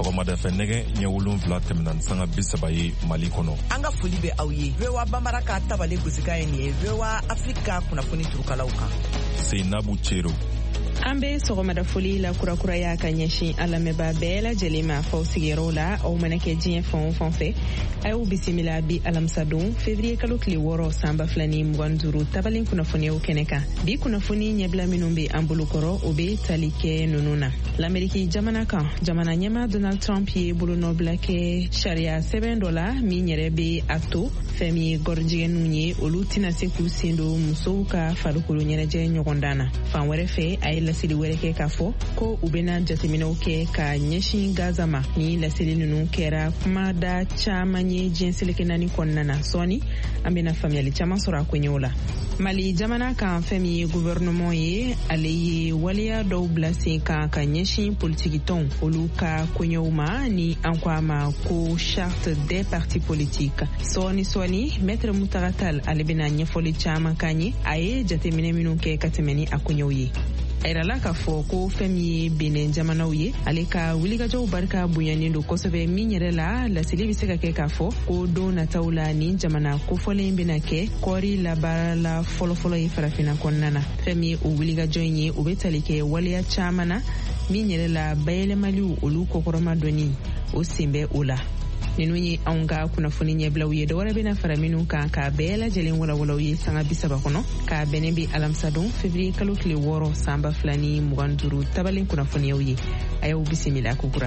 sɔgɔmada fɛ nɛgɛ ɲɛ 7 tɛmɛna sanga 30 ye Mali kɔnɔ. An ka foli bɛ aw ye. VOA Bambara ka tabale gosika ye nin ye. VOA Afrika kunnafoni turukalaw kan. Seinabu Chero. An bɛ sɔgɔmada foli la kurakuraya ka ɲɛsin a lamɛnbaa bɛɛ lajɛlen ma fɔ sigiyɔrɔw la aw mana kɛ diɲɛ fɛn o fɛn fɛ a y'u bisimila bi alamisadon février kalo tile 6 san 2025 tabalen kunnafoniyaw kɛnɛ kan bi kunnafoni ɲɛbila minnu bɛ an bolokɔrɔ o bɛ tali kɛ ninnu na l'Amérique jamana kan jamana ɲɛma Donald Trump ye bolonɔbila kɛ sariya sɛbɛn dɔ la min yɛrɛ bɛ a to fɛn min ye gɔrijɛgɛninw ye olu tɛna se k'u sen don musow ka farikolo ɲɛnajɛ ɲɔgɔndan na fan wɛrɛ fɛ a ye laseli wɛrɛ kɛ k'a fɔ ko u bɛna jateminɛw kɛ ka ɲɛsin Gaza ma ni laseli ninnu kɛra kumada caman ye diɲɛ seleke naani kɔnɔna na sɔɔni an bɛna faamuyali caman sɔrɔ a koɲɛw la Mali jamana kan fɛn min ye gouvernement ye ale ye waleya dɔw bila sen kan ka ɲɛsin politiki tɔnw olu ka koɲɛw ma ni an ko a ma ko charte des partis politiques sɔɔni maître Mutaka Tall ale bɛna ɲɛfɔli caman kan ye a ye jateminɛ minnu kɛ ka tɛmɛ ni a koɲɛw ye a yirala k'a fɔ ko fɛn min ye Benin jamanaw ye ale ka wulikajɔw barika bonyanen don kosɛbɛ min yɛrɛ la laseli bɛ se ka kɛ k'a fɔ ko don nataw la ni jamana kofɔlen bɛna kɛ kɔɔri labaara la fɔlɔfɔlɔ ye farafinna kɔnɔna na fɛn min ye o wulikajɔ in ye o bɛ tali kɛ waleya caman na min yɛrɛ la bayɛlɛmaliw olu kɔkɔrɔma dɔnni o sen bɛ o la ninnu ye anw ka kunnafoni ɲɛbilaw ye dɔwɛrɛ bɛna fara minnu kan ka bɛɛ lajɛlen walawalaw ye sanga 30 kɔnɔ ka bɛnɛ bɛ alamisadon février kalo tile 6 san 2025 tabalen kunnafoniyaw ye a y'aw bisimila kukura.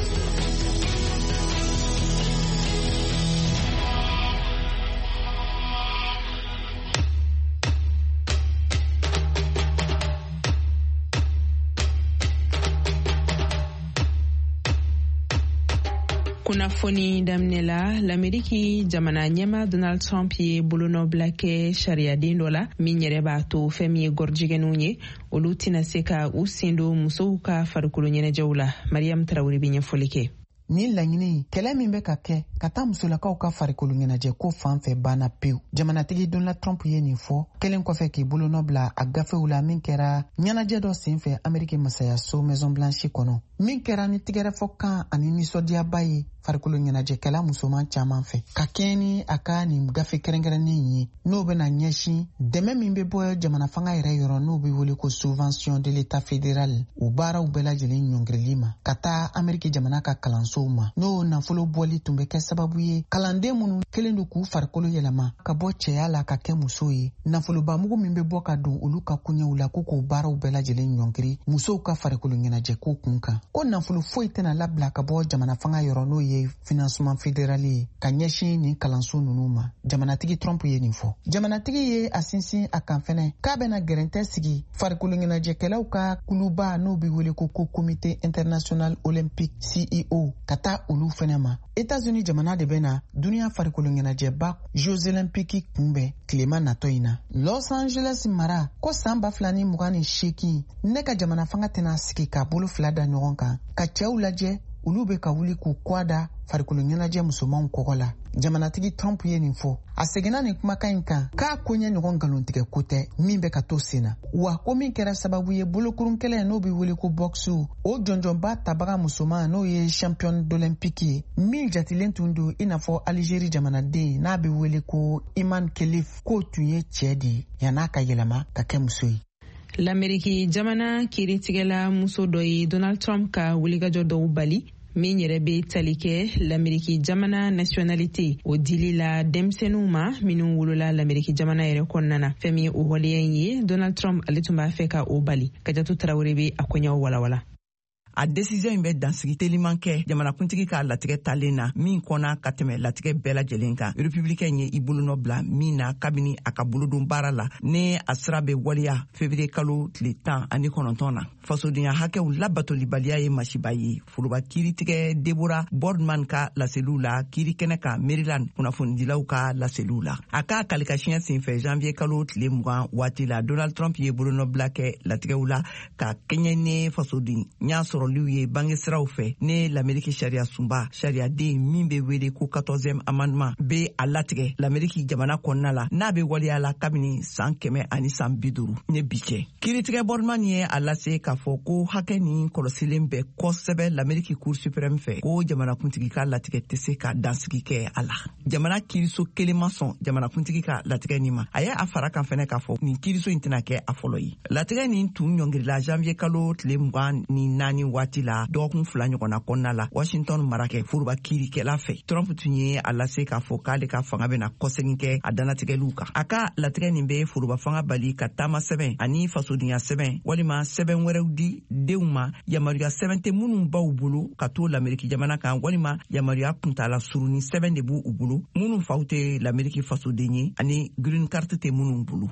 Kunnafoni daminɛ la l'Amérique jamana ɲɛma Donald Trump ye bolonɔbila kɛ sariyaden dɔ la min yɛrɛ b'a to fɛn min ye gɔrijɛgɛninw ye olu tɛna se ka u sen don musow ka farikolo ɲɛnajɛw la Mariam Tarawele bɛ ɲɛfɔli kɛ. Ni laɲini kɛlɛ min bɛ ka kɛ ka taa musolakaw ka farikolo ɲɛnajɛ ko fan fɛ banna pewu jamanatigi Donald Trump ye nin fɔ kelen kɔfɛ k'i bolonɔ bila a gafew la min kɛra ɲɛnajɛ dɔ senfɛ Amérique masayaso Maison Blanche kɔnɔ min kɛra ni tigɛrɛfɔ kan ani nisɔndiyaba ye farikolo ɲɛnajɛkɛla musoman caman fɛ ka kɛɲɛ ni a ka nin gafe kɛrɛnkɛrɛnnen ye n'o bɛna ɲɛsin dɛmɛ min bɛ bɔ jamana fanga yɛrɛ yɔrɔ n'o bɛ wele ko subvention de l'état fédéral u baaraw bɛɛ lajɛlen ɲɔngirili ma ka taa Amérique jamana ka kalansow ma n'o nafolo bɔli tun bɛ kɛ sababu ye kalanden minnu kelen don k'u farikolo yɛlɛma ka bɔ cɛya la ka kɛ muso ye nafoloba mugu min bɛ bɔ ka don olu ka koɲɛw la ko k'o baaraw bɛɛ lajɛlen ɲɔngiri musow ka farikolo ɲɛnajɛ ko kun kan ko nafolo foyi tɛna labila ka bɔ jamana fanga yɔrɔ n'o ye financement fédéral ye ka ɲɛsin nin kalanso ninnu ma jamanatigi Trump ye nin fɔ jamanatigi ye a sinsin a kan fɛnɛ k'a bɛna gɛrɛntɛ sigi farikolo ɲɛnajɛkɛlaw ka kuluba n'o bɛ wele ko comité international olympique CEO ka taa olu fɛnɛ ma États-Unis jamana de bɛna duniya farikolo ɲɛnajɛba Jeux olympiques kunbɛn tilema natɔ in na Los Angeles mara ko san 2028 ne ka jamana fanga tɛna sigi k'a bolo fila da ɲɔgɔn kan ka cɛw lajɛ olu bɛ ka wuli k'u kwada farikolo ɲɛnajɛ musomanw kɔgɔ la jamanatigi Trump ye nin fɔ a seginna nin kumakan in kan k'a koɲɛ ɲɔgɔn nkalontigɛ ko tɛ min bɛ ka to sen na wa ko min kɛra sababu ye bolokurun kɛlɛ n'o bɛ wele ko boxu o jɔnjɔnba tabaga musoman n'o ye champion d'olympique ye min jatilen tun don i n'a fɔ Algérie jamanaden n'a bɛ wele ko Iman Khelif k'o tun ye cɛ de ye yan'a ka yɛlɛma ka kɛ muso ye. L'Amérique jamana kiiritigɛla muso dɔ ye Donald Trump ka wulikajɔ dɔw bali min yɛrɛ bɛ tali kɛ l'Amérique jamana nationalité o dili la denmisɛnninw ma minnu wolola l'Amérique jamana yɛrɛ kɔnɔna na fɛn min ye o waleya in ye Donald Trump ale tun b'a fɛ ka o bali Kajatu Tarawele bɛ a koɲɛw walawala. A décision in bɛ dansigi teliman kɛ jamanakuntigi ka latigɛ talen na min kɔnna ka tɛmɛ latigɛ bɛɛ lajɛlen kan républicain ye i bolonɔ bila min na kabini a ka bolodon baara la ne a sira bɛ waleya février kalo tile 19 na fasodenya hakɛw labatolibaliya ye masiba ye foroba kiiritigɛ Deborah Boardman ka laseliw la kiiri kɛnɛ kan Maryland kunnafonidilaw ka laseliw la a ka kalikasiɲɛ senfɛ janvier kalo tile 20 waati la Donald Trump ye bolonɔ bila kɛ latigɛw la ka kɛɲɛ ne fasoden ɲa sɔrɔ kɔrɔliw ye bangesiraw fɛ ne l'Amérique sariya sunba sariyaden min be wele ko 14e amendement be a latigɛ l'Amérique jamana kɔnɔna la n'a be waliya la kabini san 100 ani san 50 ne bi cɛ. Kiiritigɛ Bordman ye a lase k'a fɔ ko hakɛ ni kɔlɔsilen bɛ kosɛbɛ l'Amérique Cour suprême fɛ ko jamanakuntigi ka latigɛ tɛ se ka dansigi kɛ a la. Jamana kiiriso kelen ma sɔn jamanakuntigi ka latigɛ nin ma. A ye a fara kan fɛnɛ k'a fɔ nin kiiriso in tɛna kɛ a fɔlɔ ye. Latigɛ nin tun ɲɔngirila janvier kalo tile 24 waati la dɔgɔkun 2 ɲɔgɔnna kɔnɔna la Washington marakɛ foroba kiirikɛla fɛ. Trump tun ye a lase k'a fɔ k'ale ka fanga bɛna kɔsegin kɛ a danatigɛliw kan. A ka latigɛ nin bɛ foroba fanga bali ka taama sɛbɛn ani fasoden sɛbɛn walima sɛbɛn wɛrɛw di denw ma yamaruya sɛbɛn tɛ minnu baw bolo ka to l'Amérique jamana kan walima yamaruya kuntala suruni sɛbɛn de b'u bolo minnu faw tɛ l'Amérique fasoden ye ani green card tɛ minnu bolo.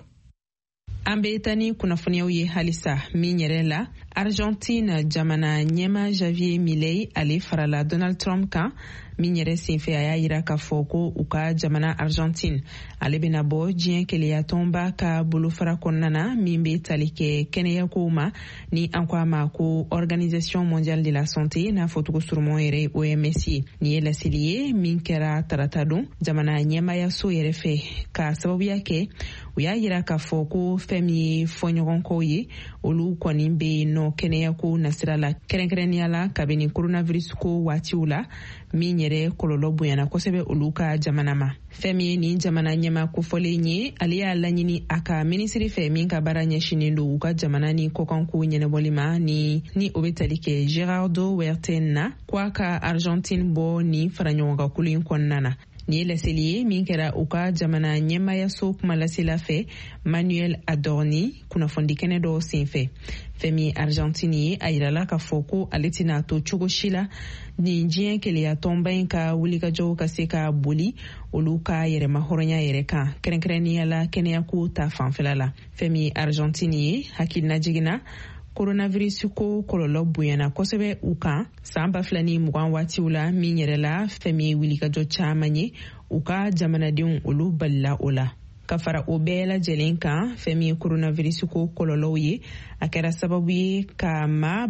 An bɛ taa ni kunnafoniyaw ye halisa min yɛrɛ la Argentine jamana ɲɛma Javier Milei ale farala Donald Trump kan min yɛrɛ senfɛ a y'a yira k'a fɔ ko u ka jamana Argentine ale bɛna bɔ diɲɛ keleyatɔnba ka bolofara kɔnɔna na min bɛ tali kɛ kɛnɛyakow ma ni an ko a ma ko Organisation mondiale de la santé n'a fɔ cogo surumɔn yɛrɛ OMS ye. Nin ye laseli ye min kɛra tarata don jamana ɲɛmayaso yɛrɛ fɛ ka sababuya kɛ u y'a yira k'a fɔ ko fɛn min ye fɔɲɔgɔnkow ye olu kɔni bɛ yen nɔ kɛnɛyako nasira la kɛrɛnkɛrɛnnenya la kabini coronavirus ko waatiw la min yɛrɛ kɔlɔlɔ bonyana kosɛbɛ olu ka jamana ma. Fɛn min ye nin jamana ɲɛma kofɔlen ye ale y'a laɲini a ka minisiri fɛ min ka baara ɲɛsinen don u ka jamana ni kɔkanko ɲɛnɛbɔli ma ni o bɛ tali kɛ Gerardo Huerten na ko a ka Argentine bɔ ni faraɲɔgɔnkakulu in kɔnɔna na. Nin ye laseli ye min kɛra u ka jamana ɲɛmayaso kumalasela fɛ Manuel Adorni kunnafoni kɛnɛ dɔw senfɛ. Fɛn min Argentine ye a yirala k'a fɔ ko ale tɛna to cogo si la nin diɲɛ keleyatɔnba in ka wulikajɔw ka se ka boli olu ka yɛrɛma hɔrɔnya yɛrɛ kan kɛrɛnkɛrɛnnenya la kɛnɛyako ta fanfɛla la. Fɛn min Argentine ye hakilina jiginna coronavirus ko kɔlɔlɔ bonyana kosɛbɛ u kan san 2020 waatiw la min yɛrɛ la fɛn min ye wulikajɔ caman ye u ka jamanadenw olu balila o la. Ka fara o bɛɛ lajɛlen kan fɛn min ye coronavirus ko kɔlɔlɔw ye a kɛra sababu ye ka maa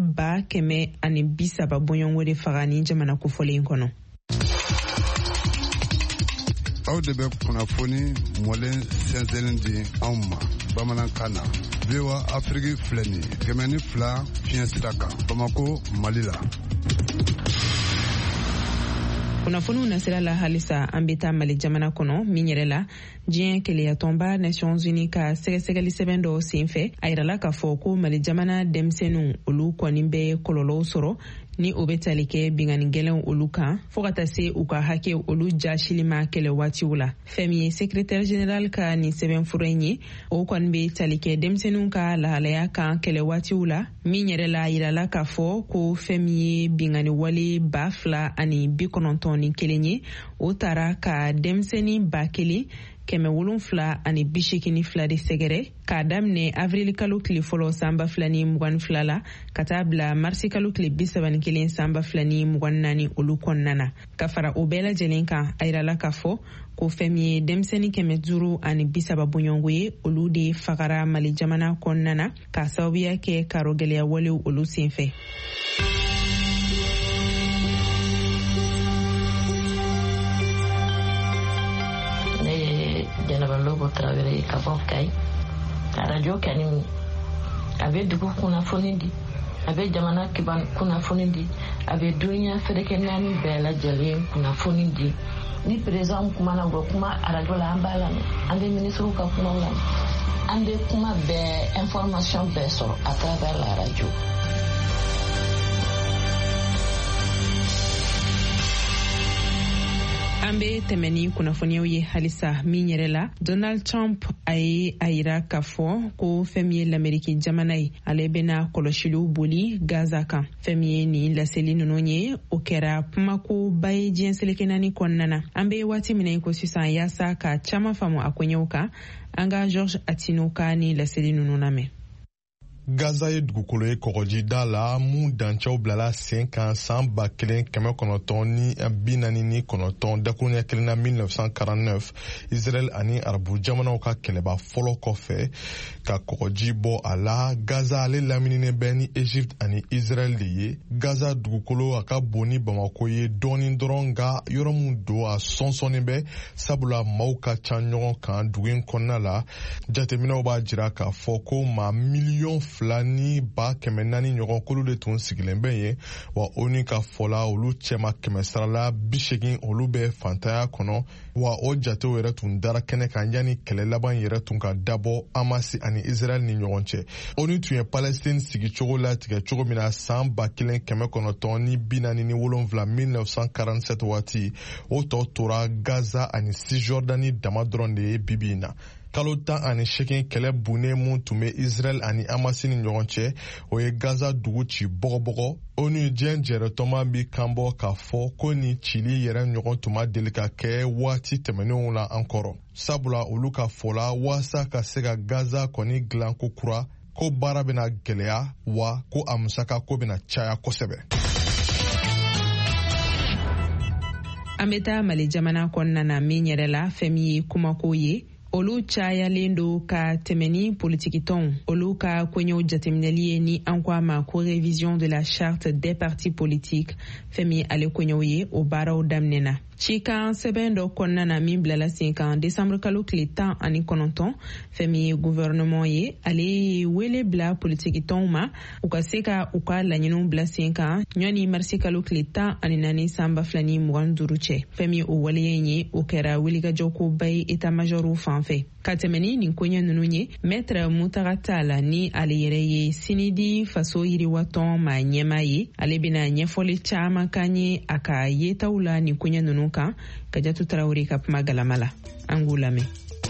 130 bɔɲɔngo de faga ni jamana kofɔlen kɔnɔ. Aw de bɛ kunnafoni mɔlen sɛnsɛnlen di anw ma bamanankan na. VOA Afrique filɛ nin ye 102 fiɲɛ sira kan Bamako Mali la. Kunnafoniw nasira la halisa an bɛ taa Mali jamana kɔnɔ min yɛrɛ la diɲɛ keleyatɔnba Nations Unies ka sɛgɛsɛgɛli sɛbɛn dɔw senfɛ a yirala k'a fɔ ko Mali jamana denmisɛnninw olu kɔni bɛ kɔlɔlɔw sɔrɔ ni o bɛ tali kɛ bingani gɛlɛnw olu kan fo ka taa se u ka hakɛ olu jasili ma kɛlɛ waatiw la. Fɛn min ye secrétaire général ka nin sɛbɛnfura in ye o kɔni bɛ tali kɛ denmisɛnninw ka lahalaya kan kɛlɛ waatiw la min yɛrɛ la yirala k'a fɔ ko fɛn min ye bingani wale 2,091 ye o taara ka denmisɛnnin 1,782 de sɛgɛrɛ k'a daminɛ avril kalo tile fɔlɔ san 2022 la ka taa bila marsi kalo tile 31 san 2024 olu kɔnɔna na. Ka fara o bɛɛ lajɛlen kan a yirala k'a fɔ ko fɛn min ye denmisɛnnin 530 bɔɲɔngo ye olu de fagara Mali jamana kɔnɔna na k'a sababuya kɛ karo gɛlɛya walew olu senfɛ. Lobo Traoré ka bɔ Kayi radio kɛni a bɛ dugu kunnafoni di a bɛ jamana kiban kunnafoni di a bɛ dunuya fɛrɛkɛ naani bɛɛ lajɛlen kunnafoni di ni président kumana bɔ kuma radio la an b'a lamɛn an bɛ ministre ka kumaw lamɛn an bɛ kuma bɛɛ information bɛɛ sɔrɔ à travers la radio. An bɛ tɛmɛ ni kunnafoniyaw ye halisa min yɛrɛ la Donald Trump a ye a yira k'a fɔ ko fɛn min ye l'Amérique jamana ye ale bɛna kɔlɔsiliw boli Gaza kan. Fɛn min ye nin laseli ninnu ye o kɛra kumakoba ye diɲɛ seleke naani kɔnɔna na. An bɛ waati min na ko sisan yaasa ka caman faamu a koɲɛw kan an ka George Atino ka ni laseli ninnu lamɛn. Gaza ye dugukolo ye kɔgɔjida la mun dancɛw bilala sen kan san 1949 dakuruɲɛ kelen na 1949 Israel ani arabu jamanaw ka kɛlɛba fɔlɔ kɔfɛ ka kɔgɔji bɔ a la. Gaza ale lamininen bɛ ni Egypte ani Israel de ye. Gaza dugukolo a ka bon ni Bamako ye dɔɔni dɔrɔn nga yɔrɔ mun don a sɔnsɔnnen bɛ sabula maaw ka ca ɲɔgɔn kan dugu in kɔnɔna la. Jateminɛw b'a jira k'a fɔ ko maa miliyɔn 2 ni 400 ɲɔgɔn kolu de tun sigilen bɛ yen wa ONU ka fɔla olu cɛma 100 80 olu bɛ fantanya kɔnɔ wa o jatew yɛrɛ tun dara kɛnɛ kan yanni kɛlɛ laban yɛrɛ tun ka dabɔ Hamas ani Israel ni ɲɔgɔn cɛ. ONU tun ye Palestine sigi cogo la tigɛ cogo min na san 1947 1947 waati o tɔ tora Gaza ani Cisjordanie dama dɔrɔn de ye bibi in na. Kalo 18 kɛlɛ bunnen mun tun bɛ Israel ani Hamas ni ɲɔgɔn cɛ o ye Gaza dugu ci bɔgɔbɔgɔ. ONU diɲɛ jɛrɛtɔma bi kanbɔ k'a fɔ ko ni cili yɛrɛ ɲɔgɔn tun ma deli ka kɛ waati tɛmɛnenw la an kɔrɔ. Sabula olu ka fɔla waasa ka se ka Gaza kɔni dilan ko kura ko baara bɛna gɛlɛya wa ko a musaka ko bɛna caya kosɛbɛ. An bɛ taa Mali jamana kɔnɔna na min yɛrɛ la fɛn min ye kumako ye olu cayalen do ka tɛmɛni politikitɔnw olu ka koɲɛw jateminɛli ye ni an ko a ma ko révision de la charte des partis politiques fɛn min ale koɲɛw ye o baaraw daminɛna. Cikan sɛbɛn dɔ kɔnɔna na min bilala sen kan décembre kalo tile 19 fɛn min ye gouvernement ye ale ye wele bila politikitɔnw ma u ka se ka u ka laɲiniw bila sen kan ɲɔni marisi kalo tile 14 san 2025 cɛ. Fɛn min o waleya ye o kɛra wulikajɔkoba ye état-major fan fɛ. Ka tɛmɛni nin koɲɛ ninnu ye maître Mutaga Talla ni ale yɛrɛ ye sinidi faso yiriwatɔn ma ɲɛma ye ale bɛna ɲɛfɔli caman kan ye a ka yetaw la nin koɲɛ ninnu kan. Kajatu Tarawele ka kuma galama la an k'u lamɛn.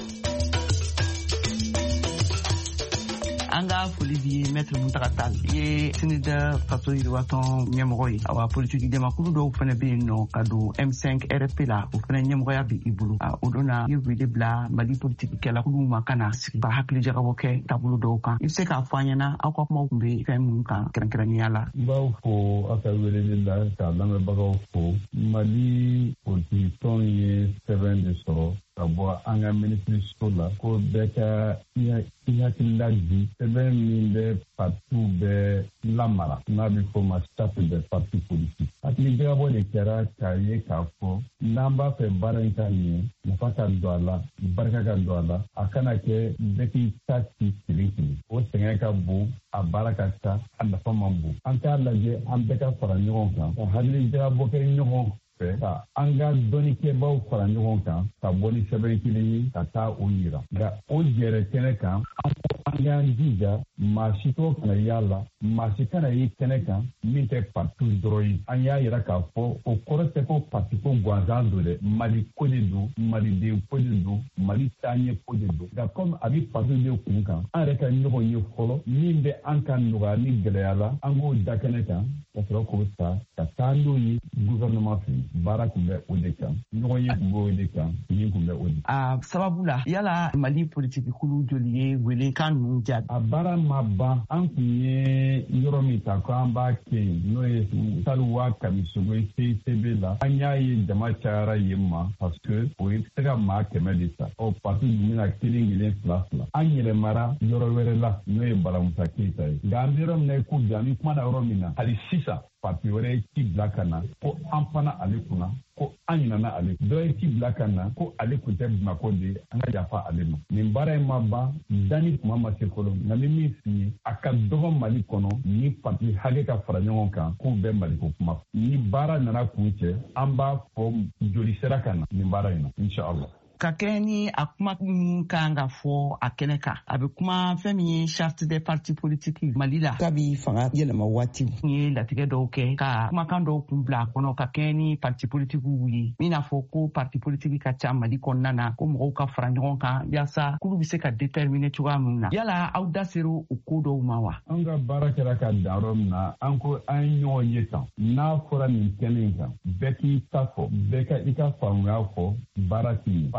an ka foli bi maître Mutaga Talla ye sinida faso yiriwatɔn ɲɛmɔgɔ ye awa politiki dɛmakulu dɔw fana bɛ yen nɔ ka don M5 RP la o fana ɲɛmɔgɔya bi i bolo o don na ye wele bila Mali politiki kɛlakuluw ma ka na sigiba hakili jagabɔ kɛ taabolo dɔw kan i bɛ se k'a fɔ an ɲɛna aw ka kumaw tun bɛ fɛn minnu kan kɛrɛnkɛrɛnnenya la. N b'aw fo aw ka weleli la k'a lamɛnbagaw fo. Mali politiki tɔn ye sɛbɛn de sɔrɔ ka bɔ an ka minisiriso la ko bɛɛ ka i hakilila di sɛbɛn min bɛ partiw bɛɛ lamara n'a bɛ fɔ ma charte des partis politiques. Hakili jagabɔ de kɛra k'a ye k'a fɔ n'an b'a fɛ baara in ka ɲɛ nafa ka don a la barika ka don a la a kana kɛ bɛɛ k'i ta ci kelen kelen o sɛgɛn ka bon a baara ka ca a nafa man bon. An k'a lajɛ an bɛɛ ka fara ɲɔgɔn kan ka hakili jagabɔ kɛ ɲɔgɔn fɛ ka an ka dɔnnikɛbaw fara ɲɔgɔn kan ka bɔ ni sɛbɛn kelen ye ka taa o yira nka o jɛrɛ kɛnɛ kan an ko an k'an jija maa si t'o kana y'a la maa si kana ye kɛnɛ kan min tɛ parti dɔrɔn ye. An y'a yira k'a fɔ o kɔrɔ tɛ ko parti ko gansan don dɛ Mali ko de don maliden ko de don Mali taaɲɛ ko de don nka comme a bɛ parti de kun kan an yɛrɛ ka ɲɔgɔn ye fɔlɔ min bɛ an ka nɔgɔya ni gɛlɛya la an k'o da kɛnɛ kan ka sɔrɔ k'o ta ka taa n'o ye gouvernement fɛ. Baara tun bɛ o de kan ɲɔgɔn ye tun bɛ o de kan min tun bɛ o de. A sababu la yala Mali politiki kulu joli ye wele kan ninnu jaabi. A baara ma ban an tun ye yɔrɔ min ta ko an b'a kɛ yen n'o ye Saluwa Kamisogo CICB la an y'a ye jama cayara yen ma parce que o ye se ka maa 100 de ta ɔ parti dun bɛna kelen kelen fila an yɛlɛmara yɔrɔ wɛrɛ la n'o ye Balamusa Keyita ye nka an bɛ yɔrɔ min na ko bi an bɛ kuma na yɔrɔ min na hali sisan parti wɛrɛ ye ci bila ka na ko an fana ale kunna ko an ɲinana ale dɔ ye ci bila ka na ko ale kun tɛ Bamako de an ka yafa ale ma. Nin baara in ma ban dani kuma ma se fɔlɔ nka ni min f'i ye a ka dɔgɔ Mali kɔnɔ ni parti hakɛ ka fara ɲɔgɔn kan k'u bɛ Mali ko kuma ni baara nana kun cɛ an b'a fɔ joli sera ka na nin baara in na inshallah. Ka kɛ ni a kuma min kan ka fɔ a kɛnɛ kan a bɛ kuma fɛn min ye charte des partis politiques Mali la kabi fanga yɛlɛma waati n ye latigɛ dɔw kɛ ka kumakan dɔw kun bila a kɔnɔ ka kɛ ni parti politiques ye min n'a fɔ ko parti politique ka ca Mali kɔnɔna na ko mɔgɔw ka fara ɲɔgɔn kan yaasa kulu bɛ se ka déterminer cogoya min na yala aw da sera o ko dɔw ma wa. An ka baara kɛra ka dan yɔrɔ min na an ko an ye ɲɔgɔn ye tan n'a fɔra nin kɛnɛ in kan bɛɛ k'i ta fɔ bɛɛ ka i ka faamuya fɔ baara t'i ye.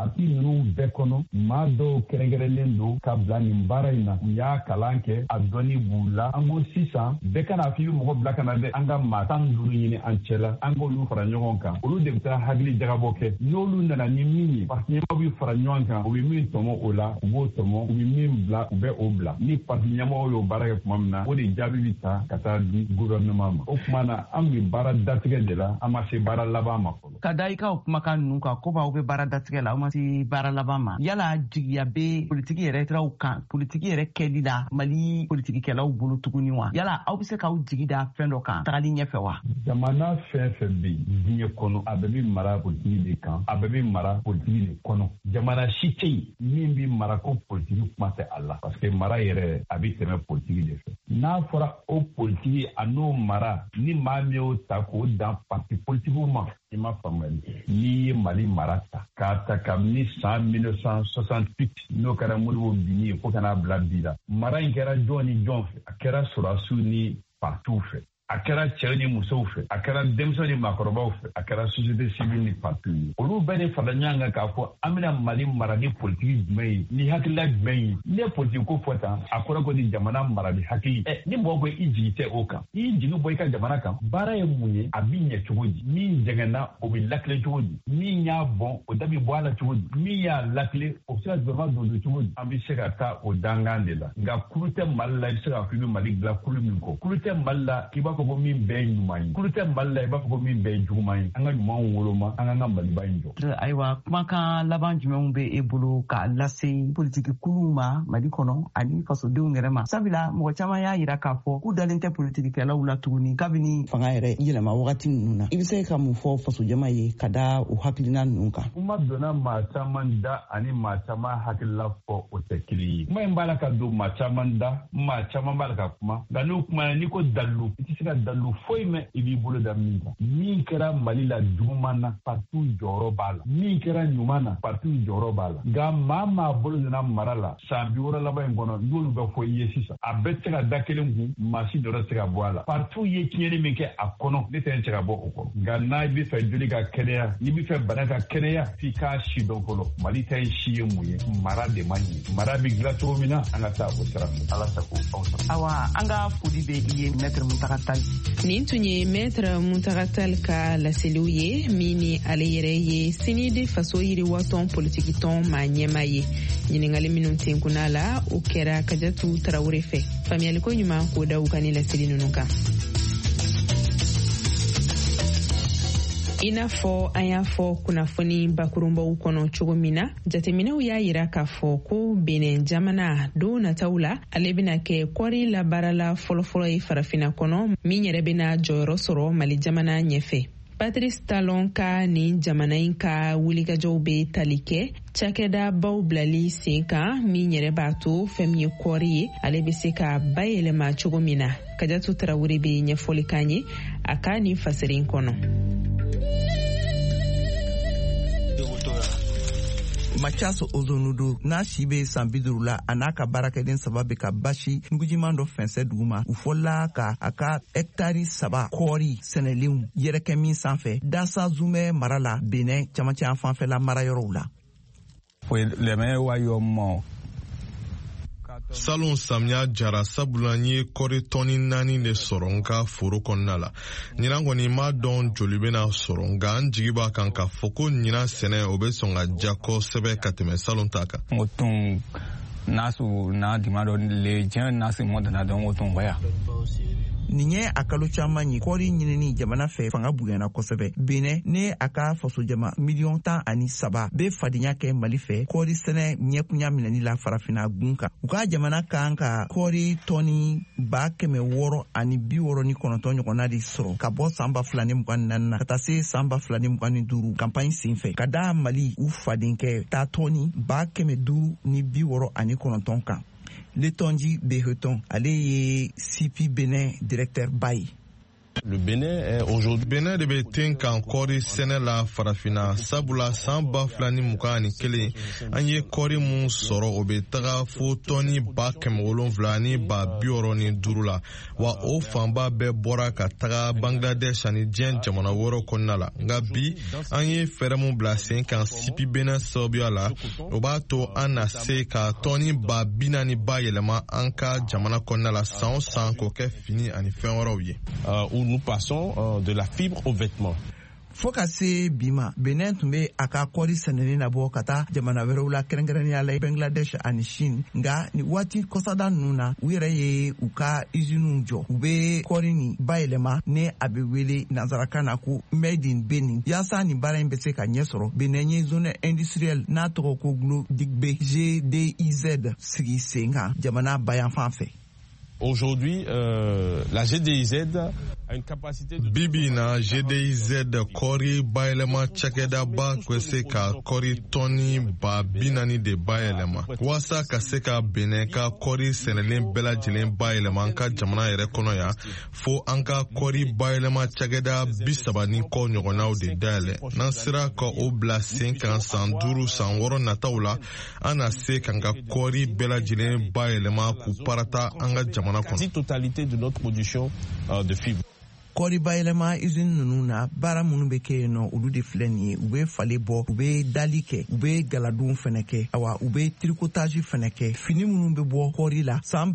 parti ninnu bɛɛ kɔnɔ maa dɔw kɛrɛnkɛrɛnlen don ka bila nin baara in na u y'a kalan kɛ a dɔnni b'u la an ko sisan bɛɛ kana f'i bɛ mɔgɔ bila ka na dɛ an ka maa 15 ɲini an cɛ la an k'olu fara ɲɔgɔn kan olu de bɛ taa hakili jagabɔ kɛ n'olu nana ni min ye parti ɲɛmɔgɔ bɛ fara ɲɔgɔn kan u bɛ min tɔmɔ o la u b'o tɔmɔ u bɛ min bila u bɛ o bila ni parti ɲɛmɔgɔ y'o baara kɛ tuma min na o de jaabi bɛ ta ka taa di gouvernement ma o tuma na an bɛ baara datigɛ de la an ma se baara laban ma fɔlɔ. Ka da i ka o kumakan ninnu kan ko b'aw bɛ baara datigɛ la aw ma se baara laban ma yala jigiya bɛ politiki yɛrɛ siraw kan politiki yɛrɛ kɛli la Mali politikikɛlaw bolo tuguni wa yala aw bɛ se k'aw jigi da fɛn dɔ kan tagali ɲɛfɛ wa. Jamana fɛn fɛn bɛ diɲɛ kɔnɔ a bɛɛ bɛ mara politiki de kan a bɛɛ bɛ mara politiki de kɔnɔ jamana si tɛ yen min bɛ mara ko politiki kuma tɛ a la parce que mara yɛrɛ a bɛ tɛmɛ politiki de fɛ n'a fɔra o politiki a n'o mara ni maa min y'o ta k'o dan parti politikiw ma i ma faamuyali n'i ye Mali mara ta k'a ta kabini san 1968 n'o kɛra Modibo Bini ye fo ka n'a bila bi la mara in kɛra jɔn ni jɔn fɛ a kɛra sɔrɔdasiw ni partiw fɛ a kɛra cɛw ni musow fɛ a kɛra denmisɛnw ni maakɔrɔbaw fɛ a kɛra société civile ni partiw ye olu bɛɛ de fara ɲɔgɔn kan k'a fɔ an bɛna Mali mara ni politiki jumɛn ye ni hakilila jumɛn ye ni ye politiki ko fɔ tan a kɔrɔ ko ni jamana mara ni hakili ni mɔgɔ ko i jigi tɛ o kan i y'i jigi bɔ i ka jamana kan baara ye mun ye a bɛ ɲɛ cogo di min jɛngɛnna o bɛ lakile cogo di min y'a bɔn o da bɛ bɔ a la cogo di min y'a lakile o bɛ se ka gouvernement don cogo di an bɛ se ka taa o dangan de la nka kulu tɛ Mali la i bɛ se k'a fɔ i bɛ Mali dilan kulu min kɔ kulu tɛ Mali la i b'a fɔ ko min bɛɛ ye ɲuman ye kulu tɛ Mali la i b'a fɔ ko min bɛɛ ye juguman ye an ka ɲumanw woloma an k'an ka Maliba in jɔ. Ayiwa kumakan laban jumɛnw bɛ e bolo k'a lase politiki kuluw ma Mali kɔnɔ ani fasodenw yɛrɛ ma sabula mɔgɔ caman y'a jira k'a fɔ k'u dalen tɛ politikikɛlaw la tuguni kabini fanga yɛrɛ yɛlɛma wagati ninnu na i bɛ se ka mun fɔ fasojama ye ka da o hakilina ninnu kan. kuma donna maa caman da ani maa caman hakilila fɔ o tɛ kelen ye kuma in b'a la ka don maa caman da maa caman b'a la ka kuma nka n'o kuma n'i ko dalu i tɛ se ka dalu foyi mɛn i b'i bolo da min kan min kɛra Mali la juguman na parti jɔyɔrɔ b'a la min kɛra ɲuman na parti jɔyɔrɔ b'a la nka maa bolo nana mara la san 60 laban in kɔnɔ n'olu bɛ fɔ i ye sisan a bɛɛ tɛ se ka da kelen kun maa si dɔ tɛ se ka bɔ a la parti ye tiɲɛni min kɛ a kɔnɔ ne tɛ se ka bɔ o kɔnɔ nka n'a bɛ fɛ joli ka kɛnɛya n'i bɛ fɛ bana ka kɛnɛya f'i k'a si dɔn fɔlɔ Mali ta ye si ye mun ye mara de man ɲi mara bɛ dilan cogo min na an ka taa o sira fɛ Ala sago aw sago. Awa an ka foli bɛ i ye Maître Muntaka Tall. Nin tun ye Maître Muntaka Tall ka laseliw ye min ni ale yɛrɛ ye sini de faso yiriwatɔn politiki tɔn maa ɲɛma ye ɲiningali minnu tenkuna la o kɛra Kajatu Tarawele fɛ faamuyaliko ɲuman k'o da u ka ni laseli ninnu kan. I n'a fɔ an y'a fɔ kunnafoni bakurunbaw kɔnɔ cogo min na jateminɛw y'a yira k'a fɔ ko Benin jamana don nataw la ale bɛna kɛ kɔɔri labaarala fɔlɔfɔlɔ ye farafinna kɔnɔ min yɛrɛ bɛna jɔyɔrɔ sɔrɔ Mali jamana ɲɛfɛ. Patrice Talon ka nin jamana in ka wulikajɔw bɛ tali kɛ cakɛda baw bilali sen kan min yɛrɛ b'a to fɛn min ye kɔɔri ye ale bɛ se ka bayɛlɛma cogo min na Kajatu Tarawele bɛ ɲɛfɔli k'an ye a ka nin fasɛri in kɔnɔ. Mathias Ozonudo n'a si bɛ san 50 la a n'a ka baarakɛden 3 bɛ ka basi nugujiman dɔ fɛnsɛ duguma u fɔla ka a ka hɛktari 3 kɔɔri sɛnɛlenw yɛrɛkɛ min sanfɛ Dasa Zumɛ mara la Benin camancɛ an fanfɛla marayɔrɔw la. Salon samiya jara sabula n ye kɔri tɔni 4 de sɔrɔ n ka foro kɔnɔna la ɲinan kɔni m'a dɔn joli bena sɔrɔ nka n jigi b'a kan k'a fɔ ko ɲinan sɛnɛ o be sɔn ka ja kosɛbɛ ka tɛmɛ salon ta kan. Nasu na dimado le jɛn nasi mɔdana dɔn o tun waya. Nin ye a kalo caman ye kɔɔri ɲinini jamana fɛ fanga bonyana kosɛbɛ. Benin ne a ka fasojama 13 bɛ fadenya kɛ Mali fɛ kɔɔri sɛnɛ ɲɛkunya minɛni la farafinna gun kan. U ka jamana kan ka kɔɔri tɔni 669 ɲɔgɔnna de sɔrɔ ka bɔ san 2024 na ka taa se san 2025 campagne senfɛ ka da Mali u faden kɛ taa tɔni 569 kan. Letonji Beheton ale ye CP Benin directeur Baye. Benin de bɛ ten kan kɔɔri sɛnɛ la farafina sabula san 2021 an ye kɔɔri mun sɔrɔ o bɛ taga fo tɔni 775 la wa o fanba bɛɛ bɔra ka taga Bangladesh ani diɲɛ jamana wɛrɛw kɔnɔna la nka bi an ye fɛɛrɛ mun bila sen kan sipi Benin sababuya la o b'a to an na se ka tɔni 40 bayɛlɛma an ka jamana kɔnɔna la san o san k'o kɛ fini ani fɛn wɛrɛw ye. Où nous passons de la fibre aux vêtements. Fo ka se bi ma Benin tun bɛ a ka kɔɔri sɛnɛni labɔ ka taa jamana wɛrɛw la kɛrɛnkɛrɛnnenya la Bangladesh ani Chine nka ni waati kɔsada ninnu na u yɛrɛ ye u ka usines jɔ u bɛ kɔɔri nin bayɛlɛma ni a bɛ wele nanzarakan na ko made in Benin yaasa nin baara in bɛ se ka ɲɛ sɔrɔ Benin ye zone industrielle n'a tɔgɔ ko Glodigbe GDIZ sigi sen kan jamana bayanfan fɛ. Aujourd'hui, la GDIZ a une capacité de... Bibi na GDIZ kɔɔri bayɛlɛma cakɛda ba bɛ se ka kɔɔri tɔni 40 de bayɛlɛma walasa ka se ka Benin ka kɔɔri sɛnɛlen bɛɛ lajɛlen bayɛlɛma an ka jamana yɛrɛ kɔnɔ yan fo an ka kɔɔri bayɛlɛma cakɛda 30 kɔ ɲɔgɔnnaw de dayɛlɛ n'an sera ka o bila sen kan san 5 san 6 nataw la an na se kan ka kɔɔri bɛɛ lajɛlen bayɛlɛma k'u parata an ka jamana kɔnɔ. Quasi-totalité de notre production de fibres. Kɔɔri bayɛlɛma usine ninnu na baara minnu bɛ kɛ yen nɔ olu de filɛ nin ye u bɛ falen bɔ u bɛ dali kɛ u bɛ galadon fɛnɛ kɛ awa u bɛ tricotage fɛnɛ kɛ fini minnu bɛ bɔ kɔɔri la san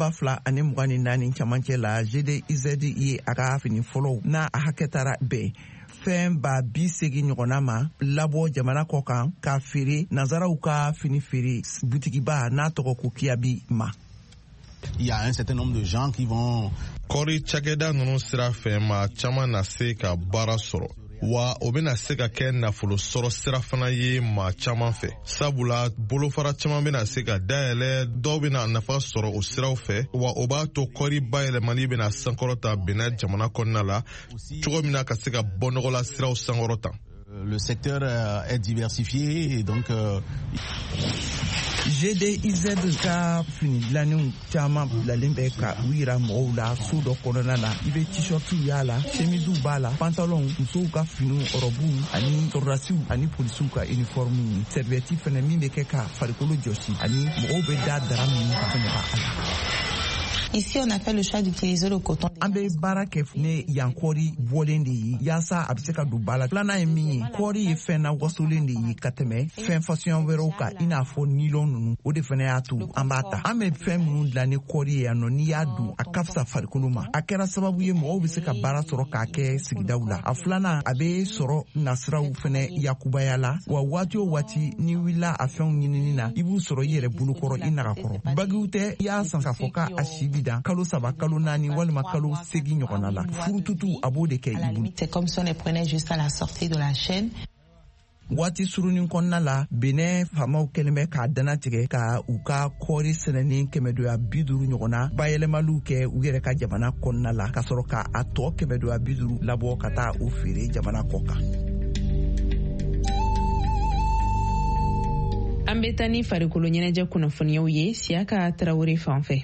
2024 camancɛ la GDIZ ye a ka fini fɔlɔw n'a a hakɛ taara bɛn fɛn 80 ɲɔgɔnna ma labɔ jamana kɔ kan ka feere nanzaraw ka fini feere butikiba n'a tɔgɔ ko Kiabi ma. Il y a un certain nombre de gens qui vont... Kɔɔri cakɛda ninnu sira fɛ maa caman na se ka baara sɔrɔ wa o bɛna se ka kɛ nafolo sɔrɔ sira fana ye maa caman fɛ sabula bolofara caman bɛna se ka dayɛlɛ dɔw bɛna nafa sɔrɔ o siraw fɛ wa o b'a to kɔɔri bayɛlɛmali bɛna sankɔrɔta Benin jamana kɔnɔna la cogo min na ka se ka bɔ nɔgɔ la siraw sankɔrɔta. Le secteur est diversifié et donc GDIZ ka fini dilanenw caman bilalen bɛ ka u yira mɔgɔw la so dɔ kɔnɔna na i bɛ t-shirtiw y'a la chemisew b'a la pantalon musow ka finiw ɔrɔbuw ani sɔrdasiw ani polisiw ka uniforme serviette fɛnɛ min bɛ kɛ ka farikolo jɔsi ani mɔgɔw bɛ da dara min ka fɛnɛ b'a la. Ici, on a fait le choix d'utiliser le coton. An bɛ baara kɛ ne yan kɔɔri bɔlen de ye yaasa a bɛ se ka don ba la. Filanan ye min ye kɔɔri ye fɛn na wasolen de ye ka tɛmɛ fɛn fasuguya wɛrɛw kan i n'a fɔ nilon ninnu o de fana y'a to an b'a ta. An bɛ fɛn minnu dilan ni kɔɔri ye yan nɔ n'i y'a dun a ka fisa farikolo ma. A kɛra sababu ye mɔgɔw bɛ se ka baara sɔrɔ k'a kɛ sigidaw la. A filanan a bɛ sɔrɔ nasiraw fana yakubaya la wa waati o waati ni wulila a fɛnw ɲinini na i b'u sɔrɔ i yɛrɛ bolokɔrɔ i nagakɔrɔ. Bagiw tɛ i y'a san k'a fɔ k'a si bi dan kalo 3 kalo 4 walima kalo 8 ɲɔgɔnna la furututu a b'o de kɛ i bolo. C'est comme si on les prenait juste à la sortie de la chaîne. Waati surunin kɔnɔna la Benin faamaw kɛlen bɛ k'a danatigɛ ka u ka kɔɔri sɛnɛni 250 ɲɔgɔnna bayɛlɛmaliw kɛ u yɛrɛ ka jamana kɔnɔna la ka sɔrɔ ka a tɔ 250 labɔ ka taa u feere jamana kɔ kan. An bɛ taa ni farikolo ɲɛnajɛ kunnafoniyaw ye Siyaka Tarawele fan fɛ.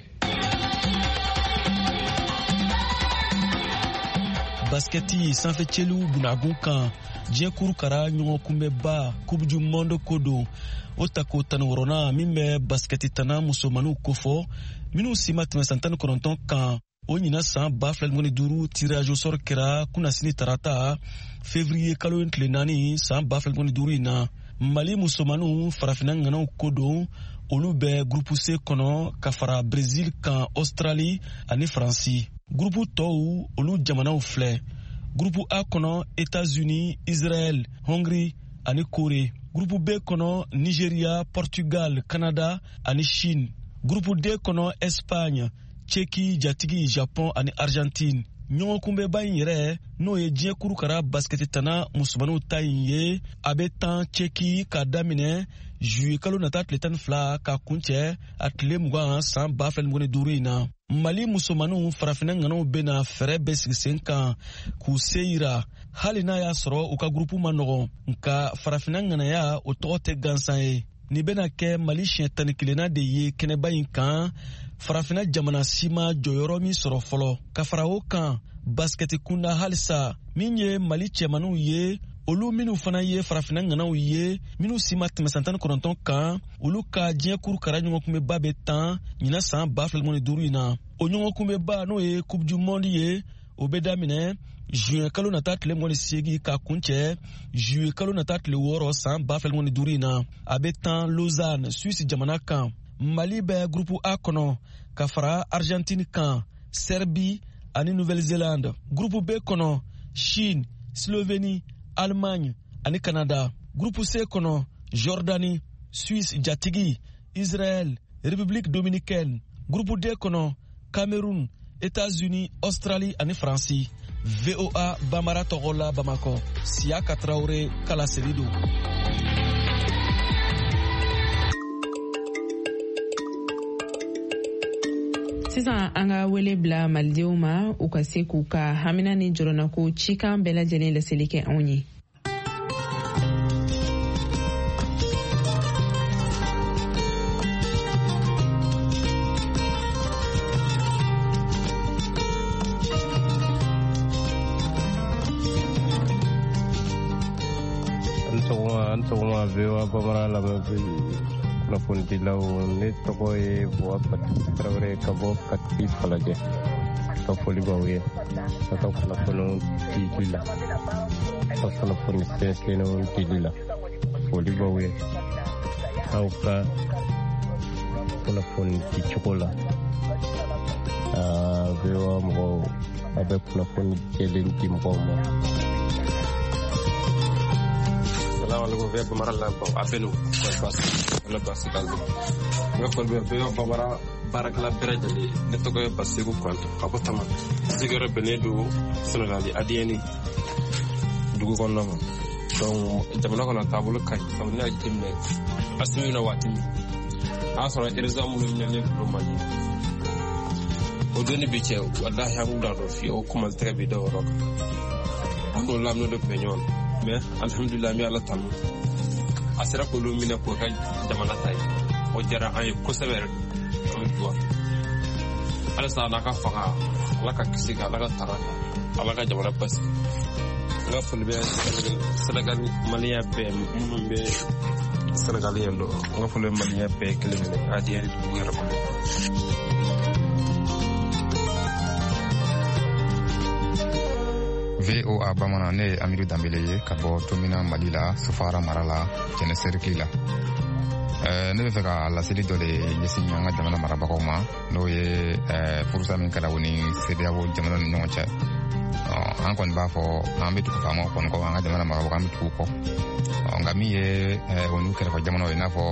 Basketi sanfɛcɛliw bunagun kan diɲɛ kurukara ɲɔgɔn kunbɛba coupe du monde ko don o ta ko 16nan min bɛ basketi tana musomaniw kofɔ minnu si ma tɛmɛ san 19 kan o ɲina san 2025 tirage au sort kɛra kunnasini tarata février kalo tile 4 san 2025 in na Mali musomaniw farafina ŋanaw ko don olu bɛ groupe C kɔnɔ ka fara Brésil kan Australie ani Faransi. Groupe tɔw olu jamanaw filɛ. Groupe A kɔnɔ États-Unis, Israël, Hongrie ani Corée. Groupe B kɔnɔ Nigeria, Portugal, Canada ani Chine. Groupe D kɔnɔ Espagne, Tchèque, Jatigi, Japon ani Argentine. Ɲɔgɔn kunbɛba in yɛrɛ n'o ye diɲɛ kurukara basketi tana musomaniw ta in ye a bɛ tan Tchèque k'a daminɛ juillet kalo nata tile 12 ka kuncɛ a tile 20 san 2025 in na. Mali musomaniw farafina ŋanaw bena fɛrɛ bɛ sigi sen kan k'u se yira hali n'a y'a sɔrɔ u ka grupu ma nɔgɔn nka farafina ŋanaya o tɔgɔ tɛ gansan ye. Nin bena kɛ Mali siɲɛ 11nan de ye kɛnɛba in kan farafina jamana si ma jɔyɔrɔ min sɔrɔ fɔlɔ ka fara o kan baskɛti kunda halisa min ye Mali cɛmaniw ye olu minnu fana ye farafina ŋanaw ye minnu si ma tɛmɛ san 19 kan olu ka diɲɛ kuru kara ɲɔgɔnkunbɛba bɛ tan ɲina san 2015 in na o ɲɔgɔnkunbɛba n'o ye coupe du monde ye o bɛ daminɛ juin kalo nata tile 28 ka kuncɛ juillet kalo nata tile 6 san 2015 in na a bɛ tan Lausanne Suisse jamana kan Mali bɛ groupe A kɔnɔ ka fara Argentine kan Serbie ani Nouvelle-Zélande groupe B kɔnɔ Chine Slovénie Allemagne ani Canada groupe C kɔnɔ Jordanie Suisse jatigi Israël République dominicaine groupe D kɔnɔ Cameroun États-Unis Australie ani France. VOA Bamara Togola Bamako Siaka Traoré Kala Serido. Sisan an ka wele bila malidenw ma u ka se k'u ka hamina ni jɔrɔna ko cikan bɛɛ lajɛlen laseli kɛ anw ye. Sɔgɔma VOA Bamara lamɛn kunnafonidilaw ne tɔgɔ ye Buwa Tarawele ka bɔ Kati Falajɛ ka foli b'aw ye ka ka kunnafoniw dili la ka kunnafoni sɛnsɛnnenw dili la foli b'aw ye aw ka kunnafoni di cogo la VOA mɔgɔw a bɛ kunnafoni jɛlen di mɔgɔw ma. Salaamaaleykum Vieux Bamara la bon afenu la basi kalbi nga fol be Vieux Bamara barakala berejali ne to ko basigu konto ko tama sigara benedu Sénégal adieni dugu ko no donc jamana ko na tabulu kay on na timne asmi na watimi asoro example ni ne ko mali o doni bi che wallahi am da do fi o kuma très bi do rok on lamno de peñon mais alhamdulillah mi ala tamu asira ko lu mina ko kay jamana tay o jara ay ko sever ko do ala sa na ka fanga la ka kisiga la ka tara ala ka jamana pass nga ful be Sénégal maliya be mum be Sénégal yendo nga ful maliya be kelimene adiyari du ngara ko VOA Bamana ne Amiru Dambele ye ka bɔ Tomina Mali la Sofara mara la Jɛnɛ Serikili la ne bɛ fɛ ka laseli dɔ de ɲɛsin an ka jamana marabagaw ma n'o ye furusa min kɛra o ni CEDEAO jamana ni ɲɔgɔn cɛ an kɔni b'a fɔ an bɛ tugu faamaw kɔni kɔ an ka jamana marabagaw an bɛ tugu kɔ nka min ye o n'u kɛrɛfɛ jamanaw ye i n'a fɔ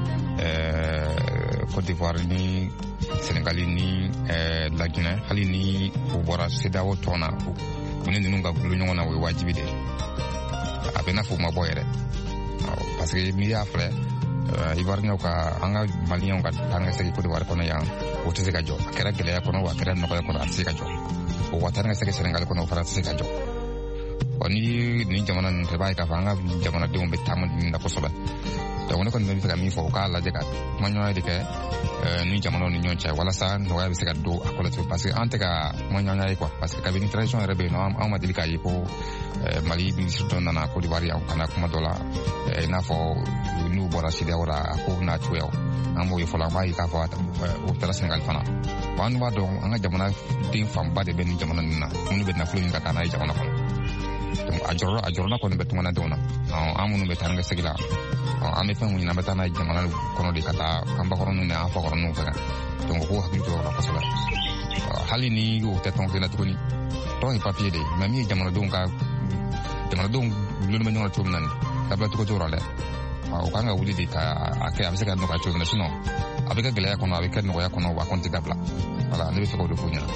Côte d'Ivoire ni Sénégal ni La Guinée hali ni u bɔra CEDEAO tɔn na u ni ninnu ka gulo ɲɔgɔn na o ye wajibi de a bɛ n'a fɔ u ma bɔ yɛrɛ parce que n'i y'a filɛ Ivoirien ka an ka Malien ka taa ka segin Côte d'Ivoire kɔnɔ yan o tɛ se ka jɔ a kɛra gɛlɛya kɔnɔ wa a kɛra nɔgɔya kɔnɔ a tɛ se ka jɔ o ka taa ka segin Sénégal kɔnɔ o fana tɛ se ka jɔ ni nin jamana ninnu tɛ b'a ye k'a fɔ an ka jamanadenw bɛ taama nin na kosɛbɛ donc ne kɔni bɛ fɛ ka min fɔ u k'a lajɛ ka kumaɲɔgɔnya de kɛ ni jamanaw ni ɲɔgɔn cɛ walasa nɔgɔya bɛ se ka don a kɔlɔ parce que an tɛ ka kumaɲɔgɔnya ye quoi parce que kabini tradition yɛrɛ bɛ yen nɔ an ma deli k'a ye ko Mali ministre dɔ nana Côte d'Ivoire yan ka na kuma dɔ la i n'a fɔ n'u bɔra CEDEAO la a ko n'a cogoyaw an b'o ye fɔlɔ an b'a ye k'a fɔ o taara Sénégal fana bon an b'a dɔn an ka jamanaden fanba de bɛ nin jamana ninnu na minnu bɛ nafolo ɲini ka taa n'a ye jamana kɔnɔ donc a jɔrɔna kɔni bɛ tunganadenw na an minnu bɛ taa ni ka segin la an bɛ fɛn mun ɲini an bɛ taa n'a ye jamana kɔnɔ de ka taa an bakɔrɔninw ni an fakɔrɔninw fɛ donc k'u hakili to o la kosɛbɛ hali ni o tɛ tɔn kelen na tuguni tɔn ye papier de mais min ye jamanadenw gulonnen bɛ ɲɔgɔn na cogo min na nin dabila cogo t'o la dɛ o kan ka wuli de ka a kɛ a bɛ se ka nɔgɔya cogo min na sinon a bɛ kɛ gɛlɛya kɔnɔ a bɛ kɛ nɔgɔya kɔnɔ wa a kɔni tɛ dabila voilà ne bɛ fɛ k'o de f'u ɲɛna.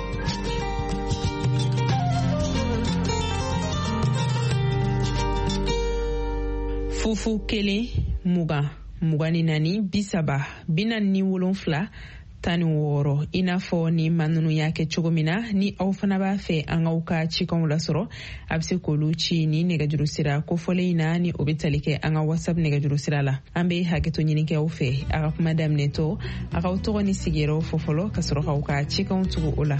Fufu 1 20 24 30 47 16 i n'a fɔ ni maa ninnu y'a kɛ cogo min na. Ni aw fana b'a fɛ an k'aw ka cikanw lasɔrɔ, a bɛ se k'olu ci ni nɛgɛjuru sira kofɔlen in na, ni o bɛ tali kɛ an ka WhatsApp nɛgɛjuru sira la. An bɛ hakɛto ɲini kɛ aw fɛ, a ka kuma daminɛtɔ a k'aw tɔgɔ ni sigiyɔrɔ fɔ fɔlɔ ka sɔrɔ k'aw ka cikanw tugu o la.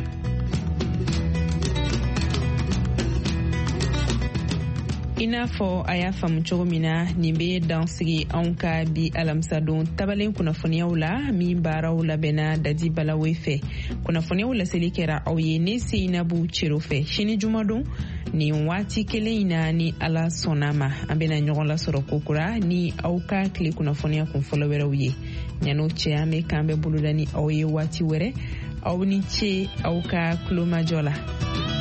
I n'a fɔ a y'a faamu cogo min na, nin bɛ dansigi anw ka bi alamisadon tabalen kunnafoniyaw la min baaraw labɛnna Dadi Balawe fɛ. Kunnafoniyaw laseli kɛra aw ye ne Seinabu Cero fɛ. Sini jumadon nin waati kelen in na ni Ala sɔnna ma, an bɛna ɲɔgɔn lasɔrɔ kokura ni aw ka tile kunnafoniya kunfɔlɔ wɛrɛw ye. Ɲan'o cɛ an bɛ k'an bɛ boloda ni aw ye waati wɛrɛ. Aw ni ce aw ka kulomajɔ la.